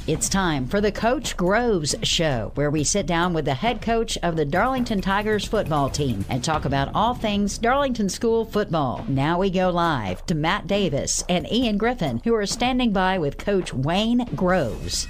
It's time for the Coach Groves Show, where we sit down with the head coach of the Darlington Tigers football team and talk about all things Darlington School football. Now we go live to Matt Davis and Ian Griffin, who are standing by with Coach Wayne Groves.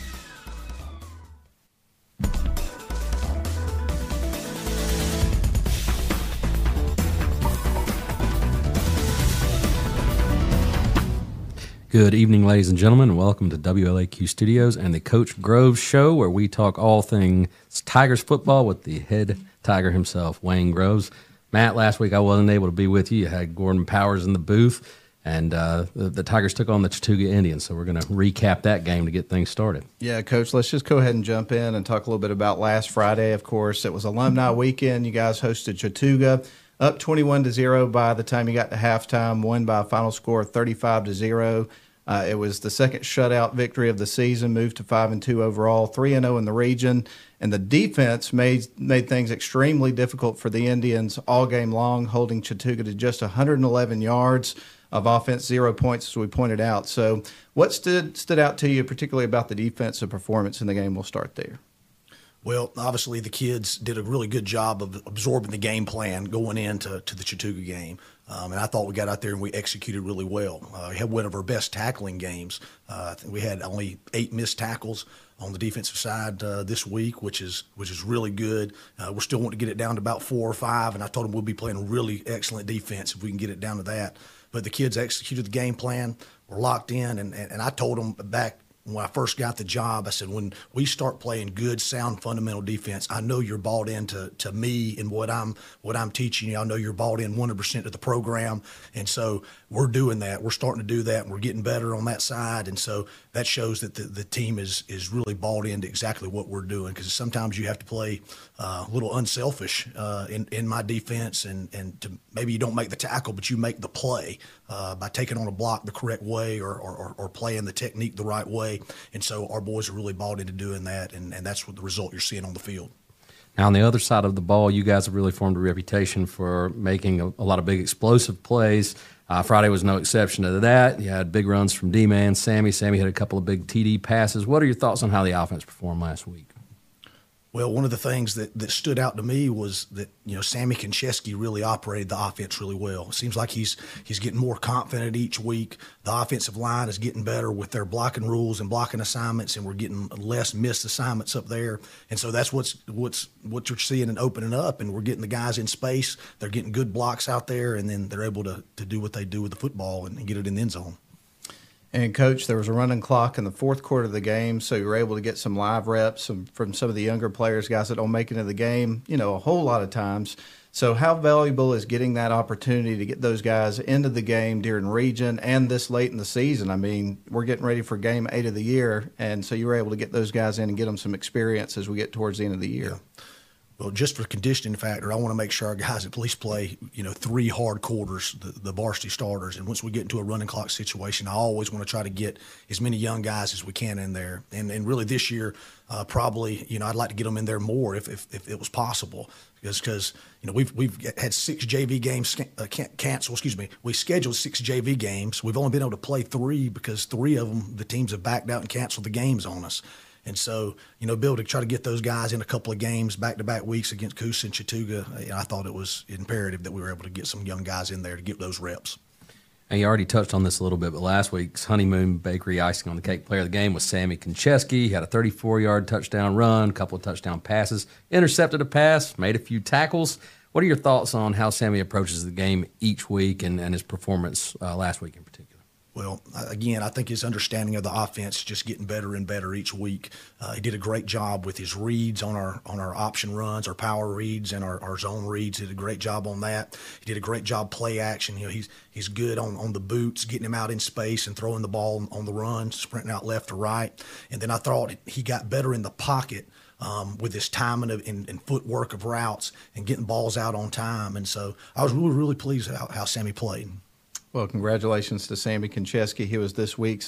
Good evening, ladies and gentlemen, and welcome to WLAQ Studios and the Coach Groves Show, where we talk all things Tigers football with the head Tiger himself, Wayne Groves. Matt, last week I wasn't able to be with you. You had Gordon Powers in the booth, and the Tigers took on the Chattooga Indians, so we're going to recap that game to get things started. Yeah, Coach, let's just go ahead and jump in and talk a little bit about last Friday. Of course, it was Alumni Weekend. You guys hosted Chattooga, up 21-0 by the time you got to halftime, won by a final score of 35-0. It was the second shutout victory of the season, moved to 5-2 overall, 3-0 in the region, and the defense made things extremely difficult for the Indians all game long, holding Chattooga to just 111 yards of offense, 0 points, as we pointed out. So what stood out to you, particularly about the defensive performance in the game? We'll start there. Well, obviously the kids did a really good job of absorbing the game plan going into the Chattooga game. And I thought we got out there and we executed really well. We had one of our best tackling games. I think we had only 8 missed tackles on the defensive side this week, which is really good. We're still wanting to get it down to about 4 or 5, and I told them we'll be playing a really excellent defense if we can get it down to that. But the kids executed the game plan. We're locked in, and I told them back when I first got the job, I said, when we start playing good, sound, fundamental defense, I know you're bought into me and what I'm teaching you. I know you're bought in 100% to the program, and so we're doing that. We're starting to do that, and we're getting better on that side, and so that shows that the team is really bought into exactly what we're doing, because sometimes you have to play a little unselfish in my defense, and to maybe you don't make the tackle, but you make the play by taking on a block the correct way or playing the technique the right way. And so our boys are really bought into doing that, and that's what the result you're seeing on the field. Now, on the other side of the ball, you guys have really formed a reputation for making a lot of big explosive plays. Friday was no exception to that. You had big runs from D-Man, Sammy. Sammy had a couple of big TD passes. What are your thoughts on how the offense performed last week? Well, one of the things that stood out to me was that, Sammy Konchesky really operated the offense really well. It seems like he's getting more confident each week. The offensive line is getting better with their blocking rules and blocking assignments, and we're getting less missed assignments up there. And so that's what you're seeing and opening up, and we're getting the guys in space. They're getting good blocks out there, and then they're able to do what they do with the football and get it in the end zone. And, Coach, there was a running clock in the fourth quarter of the game, so you were able to get some live reps from some of the younger players, guys that don't make it into the game, a whole lot of times. So how valuable is getting that opportunity to get those guys into the game during region and this late in the season? I mean, we're getting ready for game 8 of the year, and so you were able to get those guys in and get them some experience as we get towards the end of the year. Yeah. Well, just for conditioning factor, I want to make sure our guys at least play, 3 hard quarters, the varsity starters. And once we get into a running clock situation, I always want to try to get as many young guys as we can in there. And really this year, probably, I'd like to get them in there more if it was possible. Because we've had 6 JV games canceled. We scheduled 6 JV games. We've only been able to play 3 because 3 of them, the teams have backed out and canceled the games on us. And so, be able to try to get those guys in a couple of games back-to-back weeks against Coosa and Chattooga, I thought it was imperative that we were able to get some young guys in there to get those reps. And you already touched on this a little bit, but last week's Honeymoon Bakery icing on the cake player of the game was Sammy Konchesky. He had a 34-yard touchdown run, a couple of touchdown passes, intercepted a pass, made a few tackles. What are your thoughts on how Sammy approaches the game each week and his performance last week in particular? Well, again, I think his understanding of the offense is just getting better and better each week. He did a great job with his reads on our option runs, our power reads, and our zone reads. He did a great job on that. He did a great job play action. He's good on the boots, getting him out in space and throwing the ball on the run, sprinting out left to right. And then I thought he got better in the pocket with his timing and footwork of routes and getting balls out on time. And so I was really, really pleased how Sammy played. Well, congratulations to Sammy Konchesky. He was this week's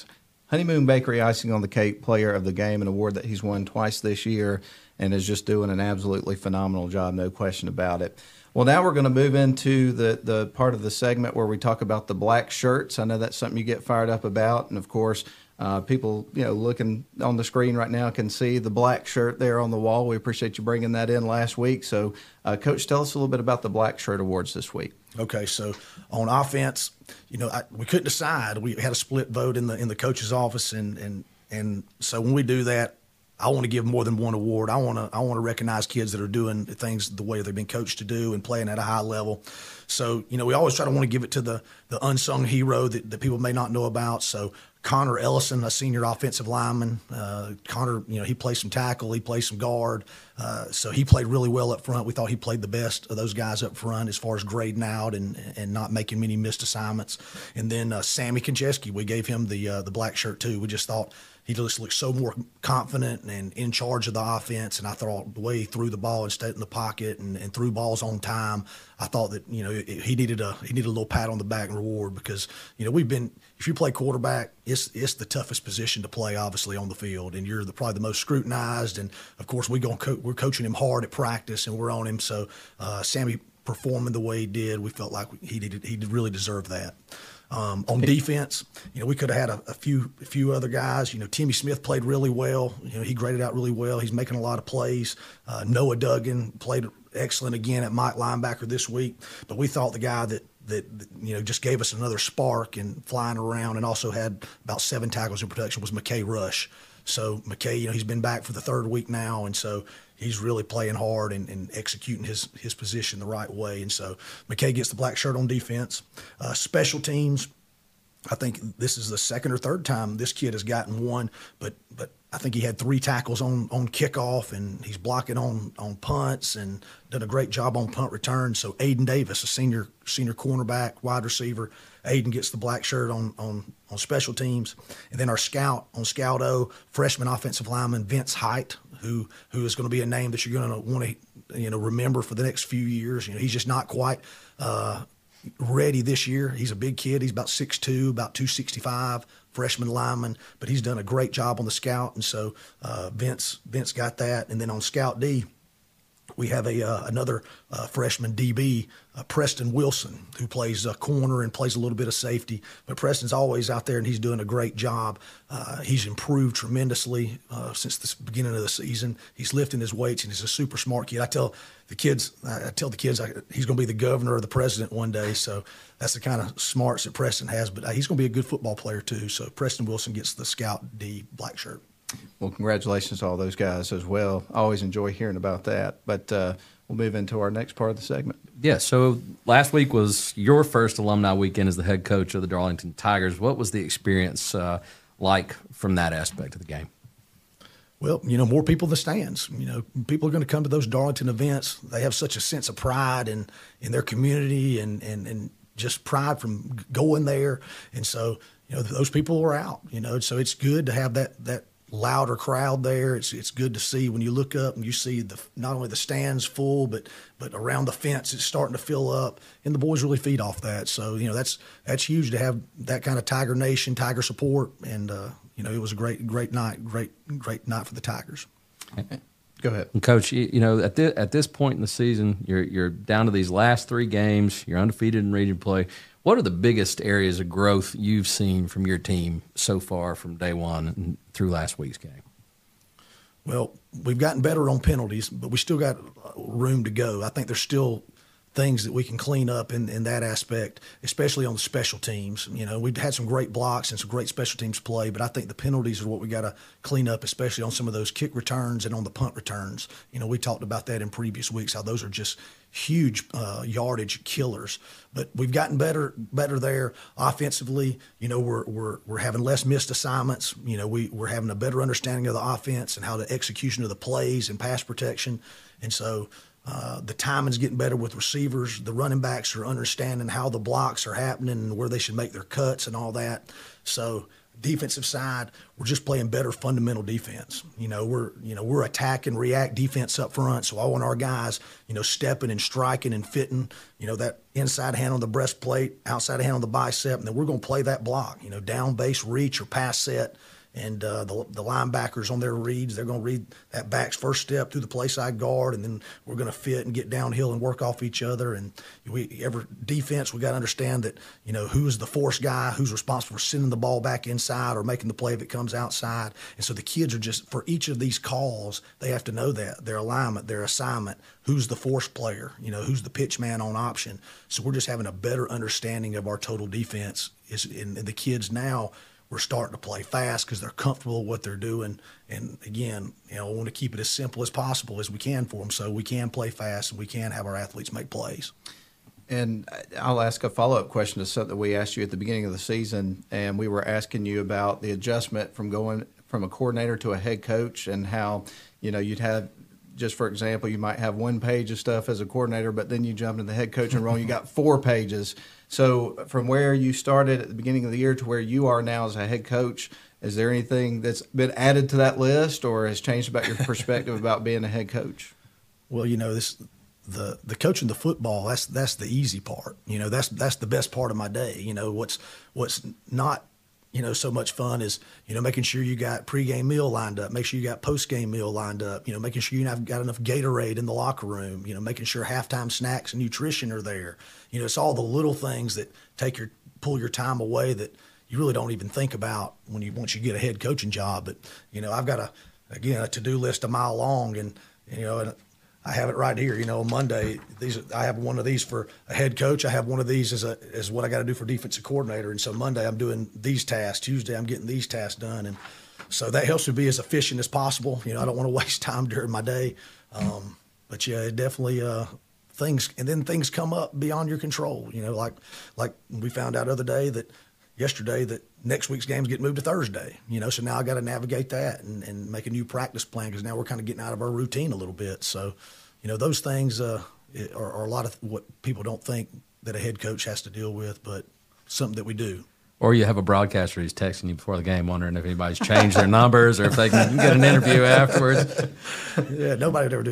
Honeymoon Bakery Icing on the Cake Player of the Game, an award that he's won twice this year and is just doing an absolutely phenomenal job, no question about it. Well, now we're going to move into the part of the segment where we talk about the black shirts. I know that's something you get fired up about, and of course, people, looking on the screen right now can see the black shirt there on the wall. We appreciate you bringing that in last week. So, Coach, tell us a little bit about the Black Shirt Awards this week. Okay, so on offense, we couldn't decide. We had a split vote in the coach's office, and so when we do that, I want to give more than one award. I want to recognize kids that are doing things the way they've been coached to do and playing at a high level. So, we always want to give it to the unsung hero that people may not know about. So Connor Ellison, a senior offensive lineman. Connor, he plays some tackle, he plays some guard. So he played really well up front. We thought he played the best of those guys up front as far as grading out and not making many missed assignments. And then Sammy Konchesky, we gave him the black shirt too. We just thought he just looked so more confident and in charge of the offense. And I thought the way he threw the ball and stayed in the pocket and threw balls on time, I thought that he needed a little pat on the back and reward because if you play quarterback, it's the toughest position to play obviously on the field, and you're probably the most scrutinized. And of course we're coaching him hard at practice and we're on him. So Sammy performing the way he did, we felt like he really deserved that. On defense, we could have had a few other guys. Timmy Smith played really well. He graded out really well. He's making a lot of plays. Noah Duggan played excellent again at Mike linebacker this week. But we thought the guy that just gave us another spark and flying around and also had about 7 tackles in protection was McKay Rush. So McKay, he's been back for the 3rd week now, and so he's really playing hard and executing his position the right way. And so McKay gets the black shirt on defense. Special teams, I think this is the 2nd or 3rd time this kid has gotten one, but I think he had 3 tackles on kickoff, and he's blocking on punts and done a great job on punt return. So Aiden Davis, a senior cornerback, wide receiver, Aiden gets the black shirt on special teams. And then our scout on Scout O, freshman offensive lineman Vince Height, who is going to be a name that you're going to want to remember for the next few years. He's just not quite ready this year. He's a big kid. He's about 6'2", about 265, freshman lineman, but he's done a great job on the scout. And so Vince got that. And then on Scout D, we have another freshman DB, Preston Wilson, who plays corner and plays a little bit of safety. But Preston's always out there, and he's doing a great job. He's improved tremendously since the beginning of the season. He's lifting his weights, and he's a super smart kid. I tell the kids he's going to be the governor or the president one day. So that's the kind of smarts that Preston has. But he's going to be a good football player too. So Preston Wilson gets the Scout D black shirt. Well, congratulations to all those guys as well. I always enjoy hearing about that. But we'll move into our next part of the segment. Yeah, so last week was your first alumni weekend as the head coach of the Darlington Tigers. What was the experience like from that aspect of the game? Well, more people in the stands. People are going to come to those Darlington events. They have such a sense of pride in their community and just pride from going there. And so, those people are out, so it's good to have that louder crowd there. It's good to see when you look up and you see not only the stands full, but around the fence it's starting to fill up, and the boys really feed off that. So that's huge to have that kind of Tiger Nation, Tiger support, and it was a great night, great night for the Tigers. Go ahead, and Coach. At this point in the season, you're down to these last 3 games. You're undefeated in region play. What are the biggest areas of growth you've seen from your team so far from day one and through last week's game? Well, we've gotten better on penalties, but we still got room to go. I think there's still things that we can clean up in that aspect, especially on the special teams. We've had some great blocks and some great special teams play, but I think the penalties are what we got to clean up, especially on some of those kick returns and on the punt returns. We talked about that in previous weeks, how those are just huge yardage killers. But we've gotten better there offensively. We're having less missed assignments. We're having a better understanding of the offense and how the execution of the plays and pass protection. And so the timing's getting better with receivers. The running backs are understanding how the blocks are happening and where they should make their cuts and all that. So defensive side, we're just playing better fundamental defense. We're attack and react defense up front. So I want our guys, stepping and striking and fitting, that inside hand on the breastplate, outside hand on the bicep, and then we're going to play that block, down base reach or pass set. And the linebackers on their reads, they're going to read that back's first step through the play side guard, and then we're going to fit and get downhill and work off each other. And every defense, we got to understand that, who's the force guy, who's responsible for sending the ball back inside or making the play if it comes outside. And so the kids are just, for each of these calls, they have to know that, their alignment, their assignment, who's the force player, who's the pitch man on option. So we're just having a better understanding of our total defense. And the kids now, we're starting to play fast because they're comfortable with what they're doing. And again, I want to keep it as simple as possible as we can for them so we can play fast and we can have our athletes make plays. And I'll ask a follow-up question to something we asked you at the beginning of the season, and we were asking you about the adjustment from going from a coordinator to a head coach and how, you'd have, just for example, you might have 1 page of stuff as a coordinator, but then you jump into the head coaching role, you got 4 pages. So from where you started at the beginning of the year to where you are now as a head coach, is there anything that's been added to that list or has changed about your perspective about being a head coach? Well, the coaching the football, that's the easy part. That's the best part of my day. What's not so much fun is, making sure you got pregame meal lined up, make sure you got postgame meal lined up, making sure you've got enough Gatorade in the locker room, making sure halftime snacks and nutrition are there. It's all the little things that pull your time away that you really don't even think about once you get a head coaching job. But, I've got a to-do list a mile long and I have it right here. On Monday, I have one of these for a head coach. I have one of these as what I got to do for defensive coordinator. And so Monday I'm doing these tasks. Tuesday I'm getting these tasks done. And so that helps me be as efficient as possible. I don't want to waste time during my day. But yeah, it definitely things come up beyond your control. Like we found out yesterday that next week's games get moved to Thursday. So now I got to navigate that and make a new practice plan because now we're kind of getting out of our routine a little bit. So, those things are a lot of what people don't think that a head coach has to deal with, but something that we do. Or you have a broadcaster who's texting you before the game wondering if anybody's changed their numbers or if they can get an interview afterwards. Yeah, nobody would ever do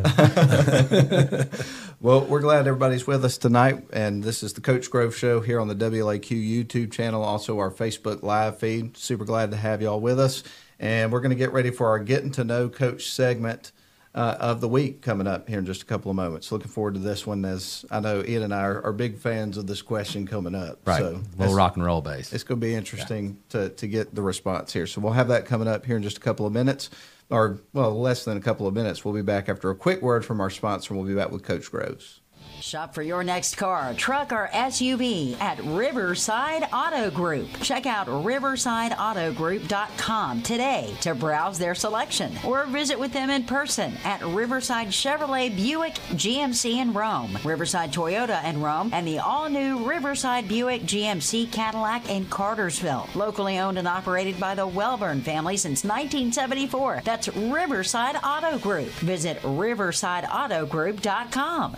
that. Well, we're glad everybody's with us tonight, and this is the Coach Grove Show here on the WLAQ YouTube channel, also our Facebook live feed. Super glad to have y'all with us, and we're going to get ready for our Getting to Know Coach segment of the week coming up here in just a couple of moments. Looking forward to this one, as I know Ian and I are big fans of this question coming up. Right, so little rock and roll base. It's going to be interesting to get the response here. So we'll have that coming up here in just a couple of minutes, or, less than a couple of minutes. We'll be back after a quick word from our sponsor, and we'll be back with Coach Groves. Shop for your next car, truck, or SUV at Riverside Auto Group. Check out riversideautogroup.com today to browse their selection or visit with them in person at Riverside Chevrolet Buick GMC in Rome, Riverside Toyota in Rome, and the all-new Riverside Buick GMC Cadillac in Cartersville. Locally owned and operated by the Welburn family since 1974. That's Riverside Auto Group. Visit riversideautogroup.com.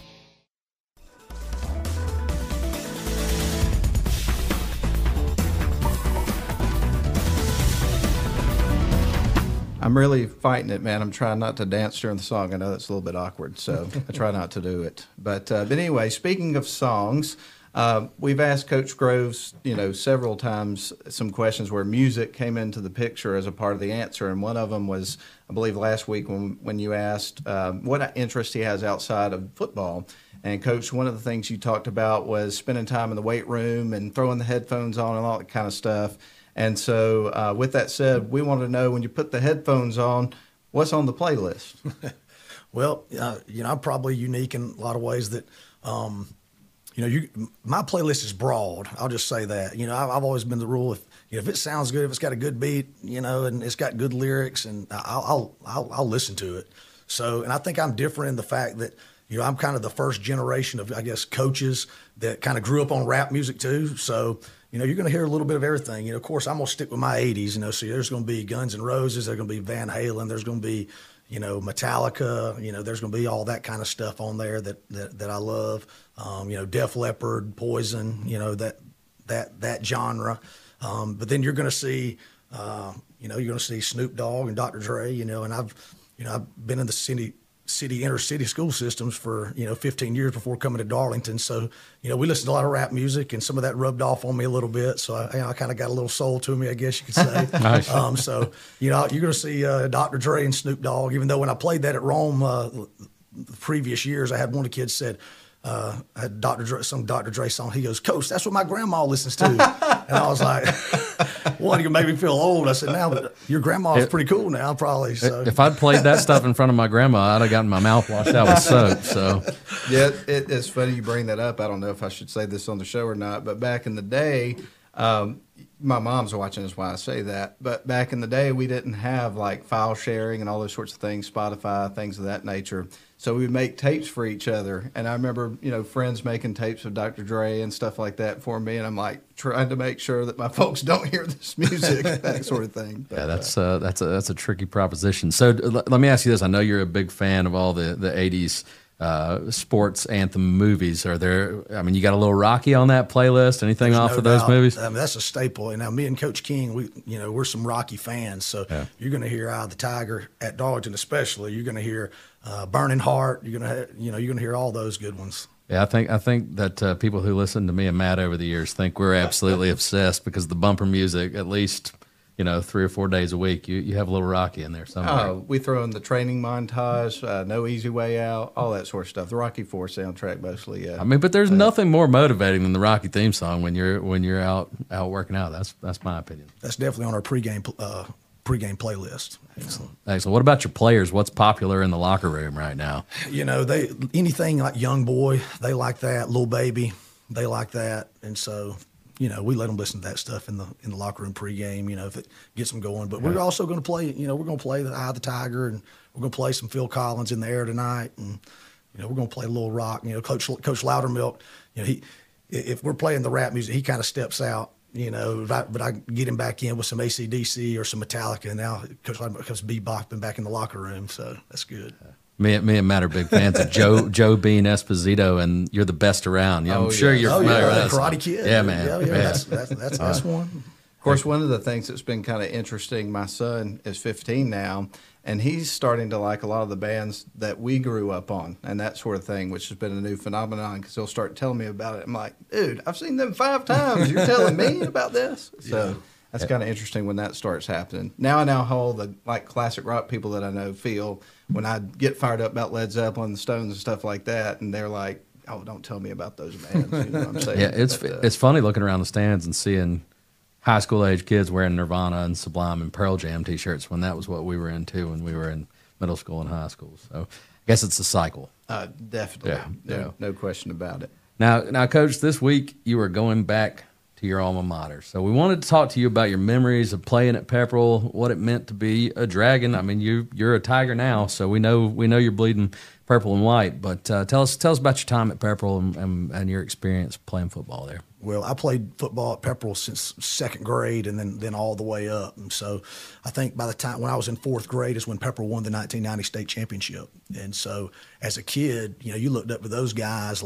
I'm really fighting it, man. I'm trying not to dance during the song. I know that's a little bit awkward, so I try not to do it. But anyway, speaking of songs, we've asked Coach Groves, several times some questions where music came into the picture as a part of the answer, and one of them was, I believe, last week when you asked what interest he has outside of football. And, Coach, one of the things you talked about was spending time in the weight room and throwing the headphones on and all that kind of stuff. And so with that said, we want to know, when you put the headphones on, what's on the playlist? Well, I'm probably unique in a lot of ways that, my playlist is broad. I'll just say that. I've always been the rule, if it sounds good, if it's got a good beat, and it's got good lyrics, and I'll listen to it. So, and I think I'm different in the fact that, I'm kind of the first generation of, I guess, coaches that kind of grew up on rap music too. So, you're going to hear a little bit of everything. Of course, I'm going to stick with my 80s, so there's going to be Guns N' Roses, there's going to be Van Halen, there's going to be, Metallica, there's going to be all that kind of stuff on there that I love. Def Leppard, Poison, that genre. But then you're going to see, you're going to see Snoop Dogg and Dr. Dre, and I've been in the inner city school systems for 15 years before coming to Darlington. So we listened to a lot of rap music, and some of that rubbed off on me a little bit. So I kind of got a little soul to me, I guess you could say. Nice. So you're going to see Dr. Dre and Snoop Dogg. Even though when I played that at Rome the previous years, I had one of the kids said. I had some Dr. Dre song. He goes, "Coach, that's what my grandma listens to." And I was like, "One, you made me feel old." I said, "Now, but your grandma's pretty cool now, probably." So If I'd played that stuff in front of my grandma, I'd have gotten my mouth washed out with soap. So, Yeah, it's funny you bring that up. I don't know if I should say this on the show or not, but back in the day, my mom's watching, that's why I say that. But back in the day, we didn't have like file sharing and all those sorts of things, Spotify, things of that nature. So we would make tapes for each other. And I remember, friends making tapes of Dr. Dre and stuff like that for me. And I'm like trying to make sure that my folks don't hear this music, that sort of thing. But, yeah, that's a tricky proposition. So let me ask you this. I know you're a big fan of all the 80s sports anthem movies. Are there, you got a little Rocky on that playlist? Anything There's off no of those doubt. movies? That's a staple. And now me and Coach King, we're some Rocky fans. So you're going to hear Eye of the Tiger at Darlington, especially. You're going to hear Burning Heart. You're going to hear all those good ones. Yeah, I think that people who listen to me and Matt over the years think we're absolutely obsessed because the bumper music, at least 3 or 4 days a week, you have a little Rocky in there somewhere. We throw in the training montage, No Easy Way Out, all that sort of stuff. The Rocky IV soundtrack mostly. Yeah. But there's nothing more motivating than the Rocky theme song when you're out working out. That's my opinion. That's definitely on our pregame playlist. Excellent. What about your players? What's popular in the locker room right now? They anything like Young Boy, they like that. Lil Baby, they like that, and so. We let them listen to that stuff in the locker room pregame, if it gets them going. But we're also going to play, we're going to play the Eye of the Tiger, and we're going to play some Phil Collins in the air tonight, and we're going to play a little rock. Coach Loudermilk, if we're playing the rap music, he kind of steps out. But I get him back in with some AC/DC or some Metallica, and now Coach Loudermilk comes bebopping back in the locker room, so that's good. Me and Matt are big fans of Joe Bean Esposito, and You're the Best around. I'm sure you're familiar with that. Karate Kid. Yeah, man. Yeah. That's one. Of course, one of the things that's been kind of interesting, my son is 15 now, and he's starting to like a lot of the bands that we grew up on and that sort of thing, which has been a new phenomenon because he'll start telling me about it. I'm like, dude, I've seen them 5 times. You're telling me about this? So that's kind of interesting when that starts happening. Now I know how all the classic rock people that I know feel when I get fired up about Led Zeppelin, the Stones, and stuff like that, and they're like, "Oh, don't tell me about those bands." You know what I'm saying? Yeah, it's funny looking around the stands and seeing high school age kids wearing Nirvana and Sublime and Pearl Jam T-shirts when that was what we were into when we were in middle school and high school. So I guess it's a cycle. Definitely, no question about it. Now, Coach, this week you are going back to your alma mater. So we wanted to talk to you about your memories of playing at Pepperell, what it meant to be a Dragon. You're a Tiger now, so we know you're bleeding purple and white. But tell us about your time at Pepperell and your experience playing football there. Well, I played football at Pepperell since 2nd grade and then all the way up. And so I think by the time when I was in 4th grade is when Pepperell won the 1990 state championship. And so as a kid, you looked up to those guys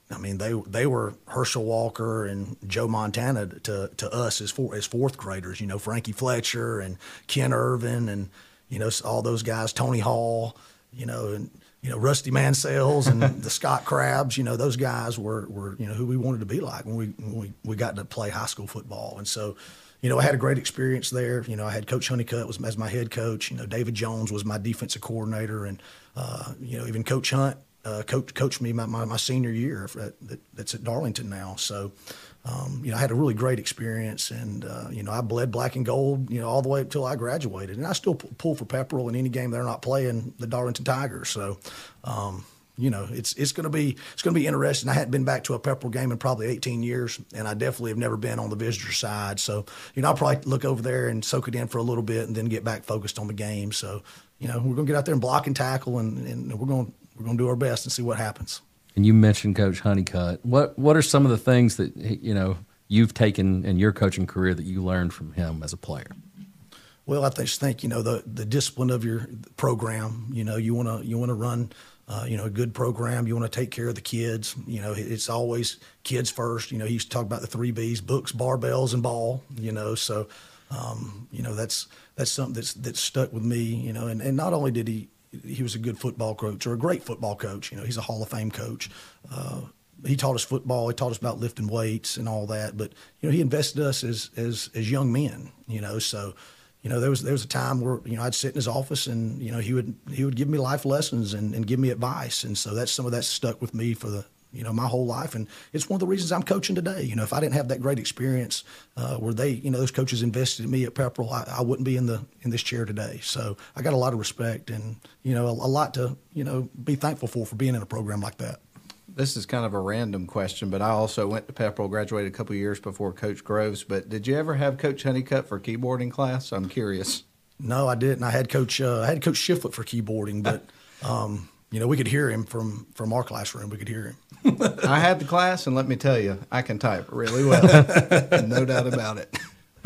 they were Herschel Walker and Joe Montana to us as 4th graders, Frankie Fletcher and Ken Irvin and, all those guys, Tony Hall, and Rusty Mansell's and the Scott Crabs, those guys were who we wanted to be like when we got to play high school football. And so, I had a great experience there. I had Coach Honeycutt as my head coach. David Jones was my defensive coordinator, and even Coach Hunt coached me my senior year. That's at Darlington now. So. I had a really great experience, and I bled black and gold, all the way until I graduated, and I still pull for Pepperell in any game they're not playing the Darlington Tigers. So, it's going to be interesting. I hadn't been back to a Pepperell game in probably 18 years, and I definitely have never been on the visitor side. So, I'll probably look over there and soak it in for a little bit, and then get back focused on the game. So, we're going to get out there and block and tackle, and we're going to do our best and see what happens. And you mentioned Coach Honeycutt. What are some of the things that you've taken in your coaching career that you learned from him as a player? Well, I just think the discipline of your program. You want to run a good program. You want to take care of the kids. It's always kids first. He used to talk about the 3 B's: books, barbells, and ball. So that's something that's stuck with me. And not only did he was a good football coach, or a great football coach. He's a Hall of Fame coach. He taught us football. He taught us about lifting weights and all that. But he invested us as young men. So. There was a time where I'd sit in his office and he would give me life lessons and give me advice, and so some of that stuck with me for my whole life, and it's one of the reasons I'm coaching today. If I didn't have that great experience where those coaches invested in me at Pepperell, I wouldn't be in this chair today. So I got a lot of respect and a lot to be thankful for being in a program like that. This is kind of a random question, but I also went to Pepperell, graduated a couple of years before Coach Groves. But did you ever have Coach Honeycutt for keyboarding class? I'm curious. No, I didn't. I had Coach Shiflett for keyboarding, but we could hear him from our classroom. We could hear him. I had the class, and let me tell you, I can type really well. No doubt about it.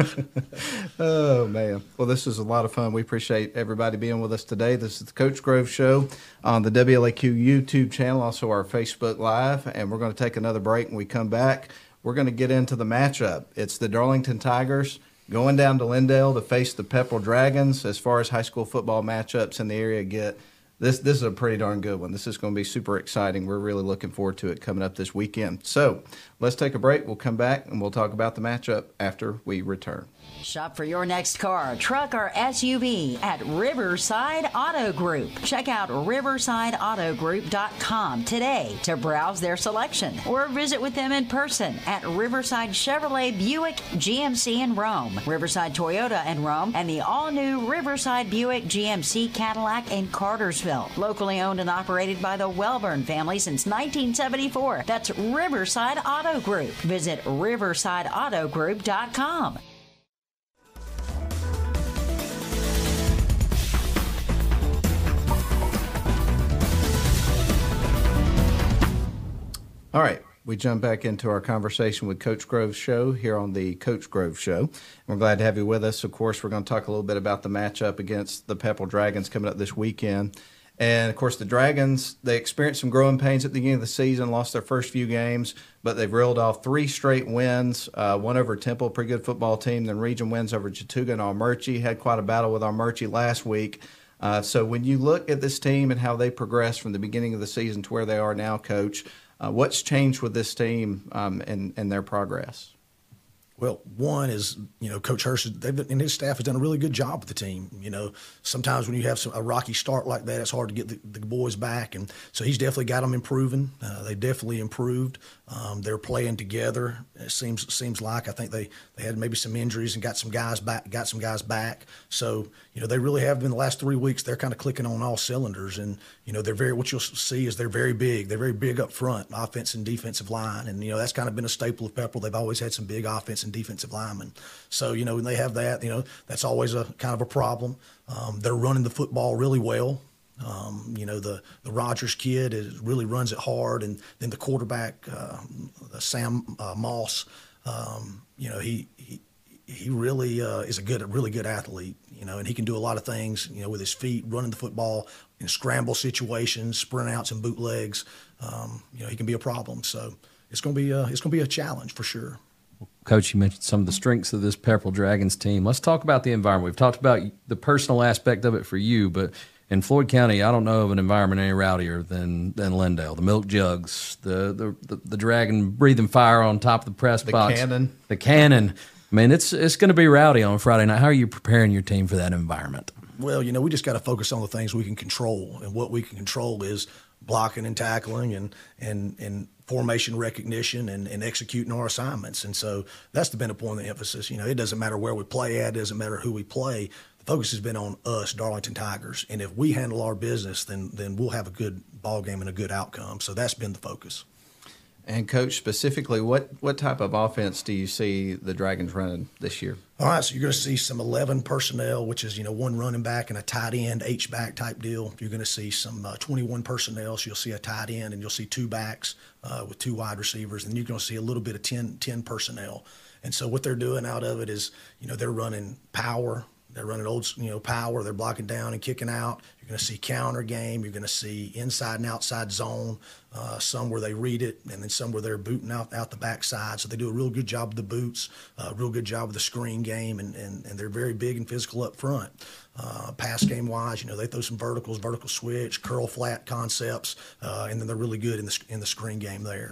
Oh, man. Well, this is a lot of fun. We appreciate everybody being with us today. This is the Coach Groves Show on the WLAQ YouTube channel, also our Facebook Live, and we're going to take another break. When we come back, we're going to get into the matchup. It's the Darlington Tigers going down to Lindale to face the Pepperell Dragons. As far as high school football matchups in the area get, this is a pretty darn good one. This is going to be super exciting. We're really looking forward to it coming up this weekend. So let's take a break. We'll come back, and we'll talk about the matchup after we return. Shop for your next car, truck, or SUV at Riverside Auto Group. Check out riversideautogroup.com today to browse their selection, or visit with them in person at Riverside Chevrolet Buick GMC in Rome, Riverside Toyota in Rome, and the all-new Riverside Buick GMC Cadillac in Cartersville. Locally owned and operated by the Welburn family since 1974. That's Riverside Auto Group. Visit riversideautogroup.com. All right, we jump back into our conversation with Coach Groves Show here on the Coach Groves Show. We're glad to have you with us. Of course, we're going to talk a little bit about the matchup against the Pepperell Dragons coming up this weekend. And, of course, the Dragons, they experienced some growing pains at the beginning of the season, lost their first few games, but they've reeled off 3 straight wins, one over Temple, pretty good football team, then region wins over Chattooga and Armurchie. Had quite a battle with Armurchie last week. So when you look at this team and how they progressed from the beginning of the season to where they are now, Coach, what's changed with this team and their progress? Well, one is, Coach Hurst and his staff has done a really good job with the team. Sometimes when you have a rocky start like that, it's hard to get the boys back. And so he's definitely got them improving. They definitely improved. They're playing together. It seems like I think they had maybe some injuries and got some guys back. So, they really have been the last 3 weeks. They're kind of clicking on all cylinders. And, what you'll see is they're very big. They're very big up front, offense and defensive line. And, that's kind of been a staple of Pepperell. They've always had some big offense and defensive linemen. So, when they have that, that's always a kind of a problem. They're running the football really well. The Rogers kid really runs it hard. And then the quarterback, Sam Moss, he really is a really good athlete, and he can do a lot of things, with his feet, running the football in scramble situations, sprint outs and bootlegs. He can be a problem. So it's going to be a challenge for sure. Coach, you mentioned some of the strengths of this Pepperell Dragons team. Let's talk about the environment. We've talked about the personal aspect of it for you, but in Floyd County, I don't know of an environment any rowdier than Lindale. The milk jugs, the dragon breathing fire on top of the press box. The cannon. I mean, it's going to be rowdy on Friday night. How are you preparing your team for that environment? Well, we just got to focus on the things we can control, and what we can control is blocking and tackling and formation recognition and executing our assignments. And so that's been a point of emphasis. It doesn't matter where we play at, it doesn't matter who we play. The focus has been on us, Darlington Tigers. And if we handle our business, then we'll have a good ball game and a good outcome. So that's been the focus. And, Coach, specifically, what type of offense do you see the Dragons running this year? All right, so you're going to see some 11 personnel, which is, one running back and a tight end, H-back type deal. You're going to see some 21 personnel, so you'll see a tight end and you'll see 2 backs with 2 wide receivers. And you're going to see a little bit of 10 personnel. And so what they're doing out of it is, they're running power, They're running old, power. They're blocking down and kicking out. You're going to see counter game. You're going to see inside and outside zone. Some where they read it, and then some where they're booting out the backside. So they do a real good job with the boots, a real good job with the screen game, and they're very big and physical up front. Pass game wise, they throw some verticals, vertical switch, curl flat concepts, and then they're really good in the screen game there.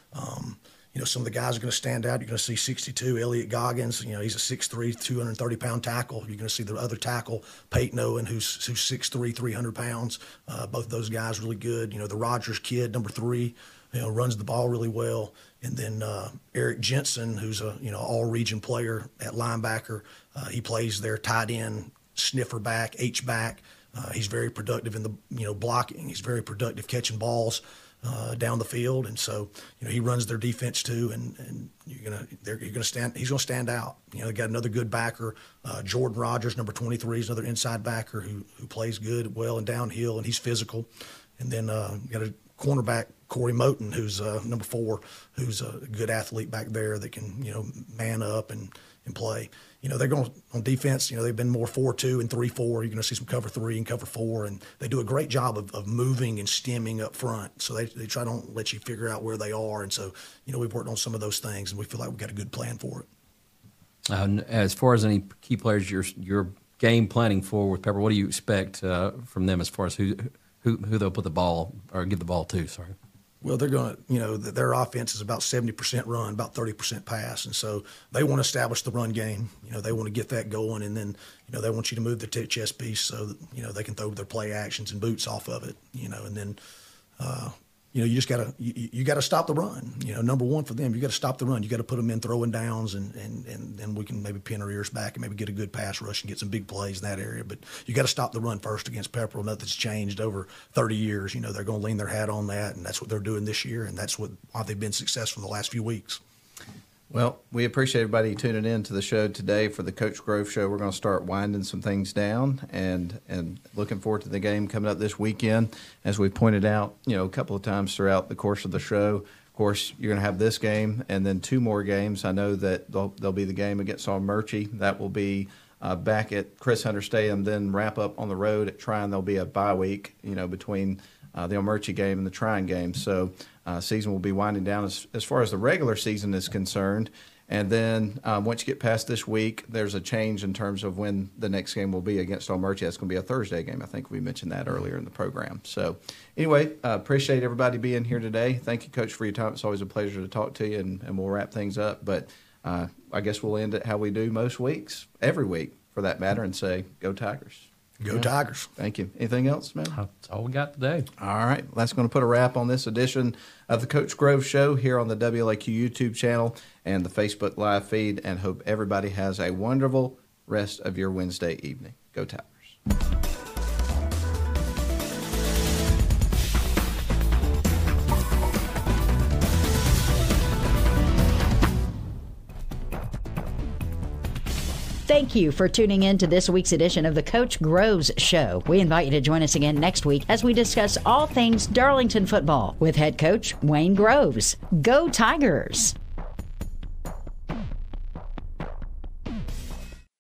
Some of the guys are going to stand out. You're going to see 62, Elliot Goggins. He's a 6'3", 230-pound tackle. You're going to see the other tackle, Peyton Owen, who's 6'3", 300 pounds. Both of those guys really good. The Rogers kid, number 3, runs the ball really well. And then Eric Jensen, who's a all-region player at linebacker. He plays their tight end, sniffer back, H-back. He's very productive in the blocking. He's very productive catching balls down the field, and so he runs their defense too. And he's going to stand out. They got another good backer, Jordan Rogers, number 23, is another inside backer who plays good, well, and downhill, and he's physical. And then got a cornerback, Corey Moten, who's number 4, who's a good athlete back there that can man up and play. They're going on defense. They've been more 4-2 and 3-4. You're going to see some cover 3 and cover 4, and they do a great job of moving and stemming up front. So they try to don't let you figure out where they are. And so we've worked on some of those things, and we feel like we've got a good plan for it. As far as any key players you're game planning for with Pepper, what do you expect from them as far as who they'll put the ball or give the ball to? Sorry. Well, they're going to, their offense is about 70% run, about 30% pass. And so they want to establish the run game. They want to get that going. And then, they want you to move the chess piece so that, they can throw their play actions and boots off of it, and then, you just got to you got to stop the run. Number one for them, you got to stop the run. You got to put them in throwing downs, and then we can maybe pin our ears back and maybe get a good pass rush and get some big plays in that area. But you got to stop the run first against Pepperell. Nothing's changed over 30 years. They're going to lean their hat on that, and that's what they're doing this year, and that's why they've been successful the last few weeks. Well, we appreciate everybody tuning in to the show today for the Coach Grove Show. We're going to start winding some things down and looking forward to the game coming up this weekend. As we pointed out, a couple of times throughout the course of the show, of course, you're going to have this game and then 2 more games. I know that there'll be the game against Armuchee. That will be back at Chris Hunter Stadium, then wrap up on the road at Tryon. There'll be a bye week, between the Armuchee game and the Tryon game. So season will be winding down as far as the regular season is concerned. And then once you get past this week, there's a change in terms of when the next game will be against Armuchee. That's going to be a Thursday game. I think we mentioned that earlier in the program. So anyway, appreciate everybody being here today. Thank you, Coach, for your time. It's always a pleasure to talk to you, and we'll wrap things up. But I guess we'll end it how we do most weeks, every week for that matter, and say, go Tigers. Go Tigers. Thank you. Anything else, man? That's all we got today. All right. That's going to put a wrap on this edition of the Coach Grove Show here on the WLAQ YouTube channel and the Facebook Live feed, and hope everybody has a wonderful rest of your Wednesday evening. Go Tigers. Thank you for tuning in to this week's edition of the Coach Groves Show. We invite you to join us again next week as we discuss all things Darlington football with head coach Wayne Groves. Go Tigers!